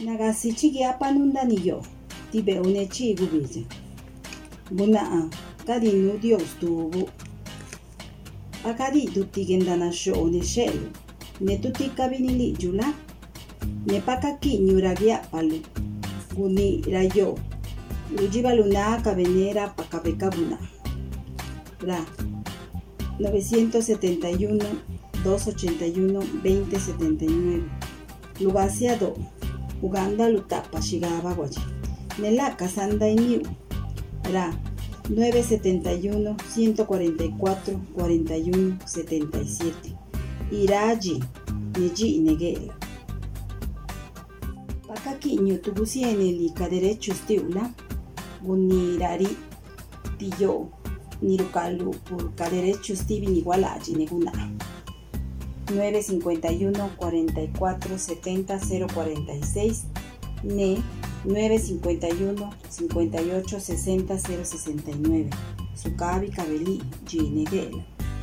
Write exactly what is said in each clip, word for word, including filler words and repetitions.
Nagasichigi apanundaniyo, tibe unechi gubije. Bunaa, kadi nudio stubu. Akadi tutigendana sho uneshelu. Ne tutikabinili jula. Ne pakaki nyuragya palu. Guni rayo. Lujibaluna cabenera pakabekabuna. Ra. novecientos setenta y uno, doscientos ochenta y uno, veinte setenta y nueve. Lugaciado. Uganda lutapa shigaba guachi. Nelaka sanda iniu. Ra. novecientos setenta y uno, ciento cuarenta y cuatro, cuarenta y uno, setenta y siete. Iraji. Neji negela. Pakakiño tubusi en el Ica derechos tiula. Gunirari. Tiyo. Nirukalu por derechos tibin igualaji neguna. novecientos cincuenta y uno, cuarenta y cuatro, setenta, cero cuarenta y seis. Ne. novecientos cincuenta y uno, cincuenta y ocho, sesenta, cero sesenta y nueve. Sukabi kabeli jinegela.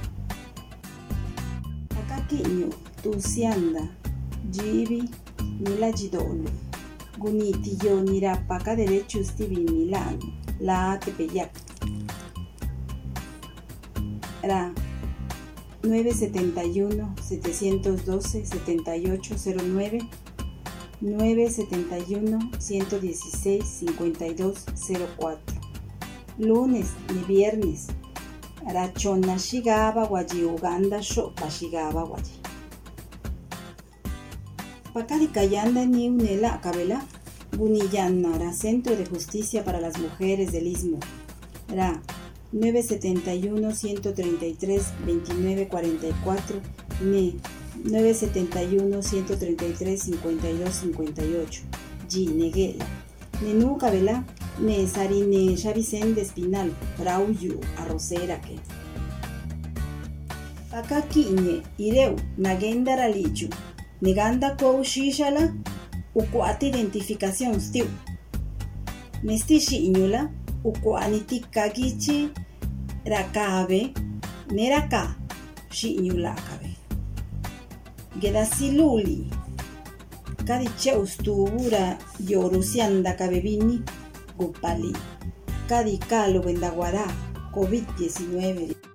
Akakiño tusianda jibi nilajidolo. Guniti yo nirapaka derechos tibin milan. La tepeyak. Ra. novecientos setenta y uno, setecientos doce, setenta y ocho, cero nueve. novecientos setenta y uno, ciento dieciséis, cincuenta y dos, cero cuatro. Lunes ni viernes. Rachona shigaba guaji Uganda shopa shigaba guaji. Pakadi kayanda ni unela kabela. Guniyana ra Centro de Justicia para las Mujeres del Istmo. Ra. novecientos setenta y uno, ciento treinta y tres, veintinueve cuarenta y cuatro. Ne. novecientos setenta y uno, ciento treinta y tres, cincuenta y dos, cincuenta y ocho. G. Neguela. Nenú Cabela. Ne Sarine Chavicen de Espinal. Rauyu. Arrocera que. Akakiñe. Ireu. Nagenda Ralichu. Neganda Kou Shishala. Ukuati identificación stiu. Mestishi Iñula. Ukuaniti kagichi. Rakabe. Neraka. Shiñulakabe. Gedasiluli. Kadi cheustubura yorusianda kabebini gupali. Kadi kalo vendaguará COVID diecinueve.